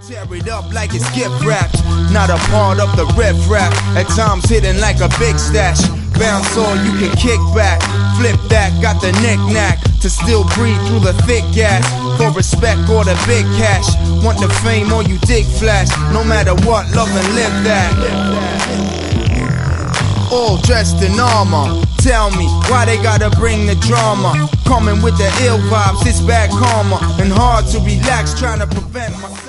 Tear it up like it's gift wrapped. Not a part of the riff rap. At times hidden like a big stash. Bounce all you can kick back. Flip that, got the knick-knack. To still breathe through the thick gas. For respect or the big cash. Want the fame or you dig flash. No matter what, love and live that. All dressed in armor. Tell me, why they gotta bring the drama? Coming with the ill vibes, it's bad karma. And hard to relax, trying to prevent myself.